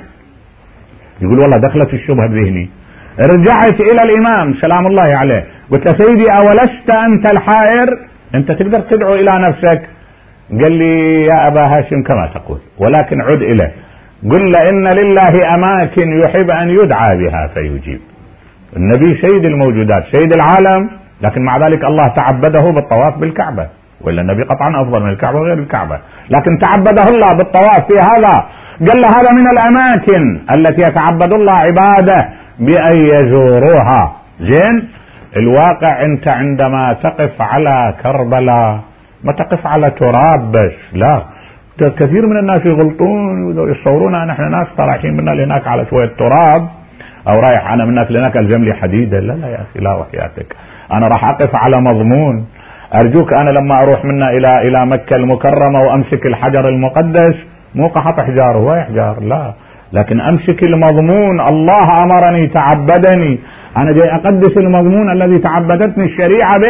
يقول والله دخلت الشبهة بذهني. رجعت الى الامام سلام الله عليه قلت له سيدي اولست انت الحائر؟ انت تقدر تدعو الى نفسك؟ قال لي يا ابا هاشم كما تقول، ولكن عد اليه قل له ان لله اماكن يحب ان يدعى بها فيجيب. النبي سيد الموجودات سيد العالم، لكن مع ذلك الله تعبده بالطواف بالكعبة، ولا النبي قطعا افضل من الكعبة وغير الكعبة، لكن تعبده الله بالطواف في هذا. قال له هذا من الاماكن التي يتعبد الله عباده بان يزوروها. زين الواقع انت عندما تقف على كربلاء ما تقف على تراب بس، لا، كثير من الناس يغلطون ويصورون نحن ناس رايحين منا لهناك على شوية تراب، او رايح انا منك لهناك الزم لي حديدة. لا لا يا اخي لا وحياتك، انا راح اقف على مضمون. ارجوك انا لما اروح منا الى مكة المكرمة وامسك الحجر المقدس مو قحط احجار هو احجار، لا، لكن امسك المضمون. الله امرني تعبدني، انا جاي اقدس المضمون الذي تعبدتني الشريعة به.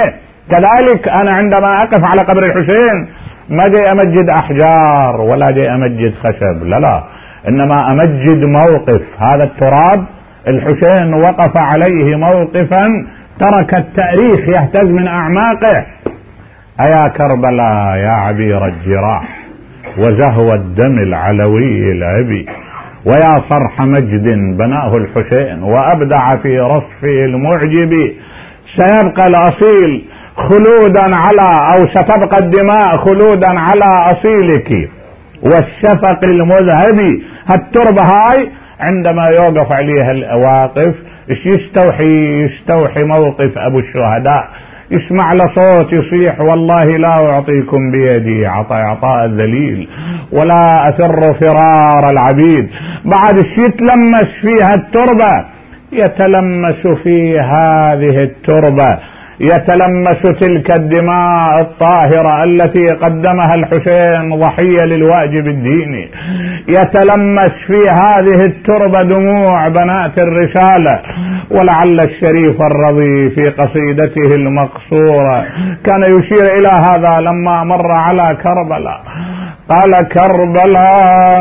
كذلك أنا عندما أقف على قبر الحسين ما جاي أمجد أحجار ولا جاي أمجد خشب، لا، إنما أمجد موقف. هذا التراب الحسين وقف عليه موقفا ترك التاريخ يهتز من أعماقه. أيا كربلاء يا عبير الجراح وزهو الدم العلوي الأبي، ويا صرح مجد بناه الحسين وأبدع في رصفه المعجب. سيبقى الأصيل خلودا على، أو ستبقى الدماء خلودا على أصيلك والشفق المذهب. هالتربة هاي عندما يوقف عليها الواقف يستوحي موقف أبو الشهداء، يسمع لصوت يصيح والله لا أعطيكم بيدي عطاء الذليل ولا أفر فرار العبيد. بعد يتلمس فيها التربة، يتلمس في هذه التربة، يتلمس تلك الدماء الطاهرة التي قدمها الحسين ضحية للواجب الديني، يتلمس في هذه التربة دموع بنات الرسالة. ولعل الشريف الرضي في قصيدته المقصورة كان يشير إلى هذا لما مر على كربلاء، قال كربلاء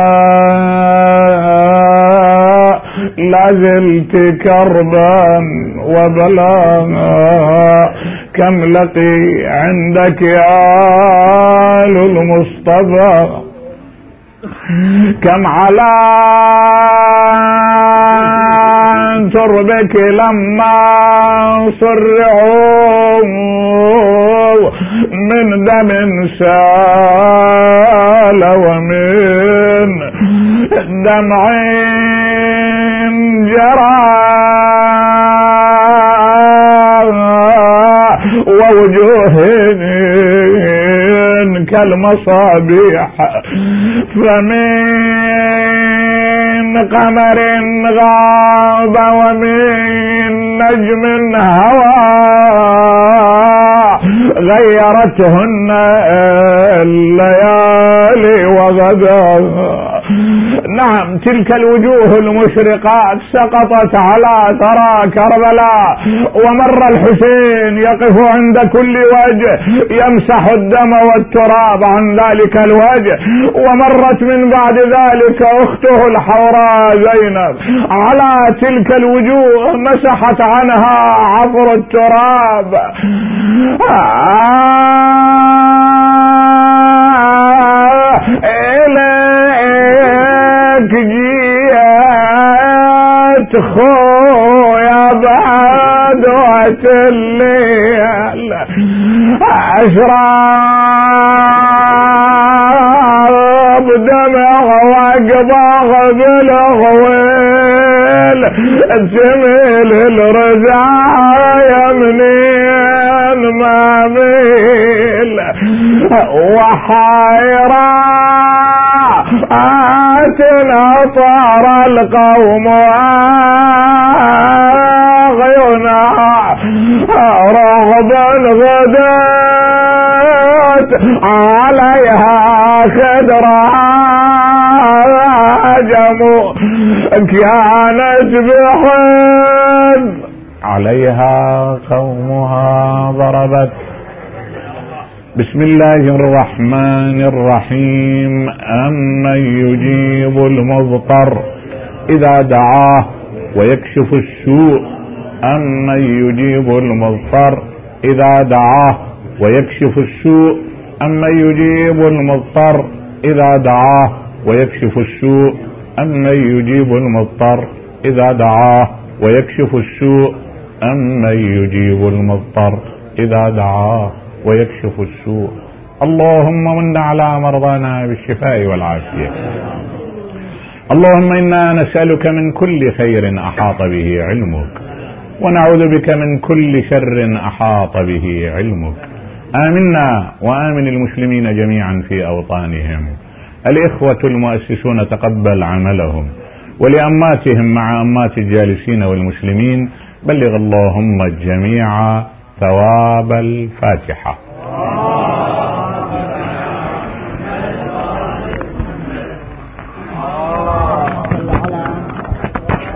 لازلت كربا وبلاء، كم لقي عندك آل المصطفى، كم على تربك لما صرعوا من دم سال ومن دمع جرى ووجوه كالمصابيح، فمن قمر غاب ومن نجم هوى غيرتهن الليالي وغدا. نعم، تلك الوجوه المشرقات سقطت على ثرى كربلاء، ومر الحسين يقف عند كل وجه يمسح الدم والتراب عن ذلك الوجه. ومرت من بعد ذلك أخته الحوراء زينب على تلك الوجوه، مسحت عنها عفر التراب. إليك جيت خويا بعد وقت الليل، أشرب دمع وأقبض بالغويل، تميل الرزايا منين ما ميل، وحيرة أطار القوم غينا رغب الغدات عليها خضرا جمو كانت بحب عليها قومها ضربت. بسم الله الرحمن الرحيم. أمن يجيب المضطر إذا دعاه ويكشف السوء، أمن يجيب المضطر إذا دعاه ويكشف السوء، أمن يجيب المضطر إذا دعاه ويكشف السوء، أمن يجيب المضطر إذا دعاه ويكشف السوء، أمن يجيب المضطر إذا دعاه ويكشف السوء. اللهم من على مرضانا بالشفاء والعافية. اللهم إنا نسألك من كل خير أحاط به علمك، ونعوذ بك من كل شر أحاط به علمك. آمنا وآمن المسلمين جميعا في أوطانهم. الإخوة المؤسسون تقبل عملهم، ولأماتهم مع أمات الجالسين والمسلمين بلغ اللهم الجميع ثواب الفاتحة.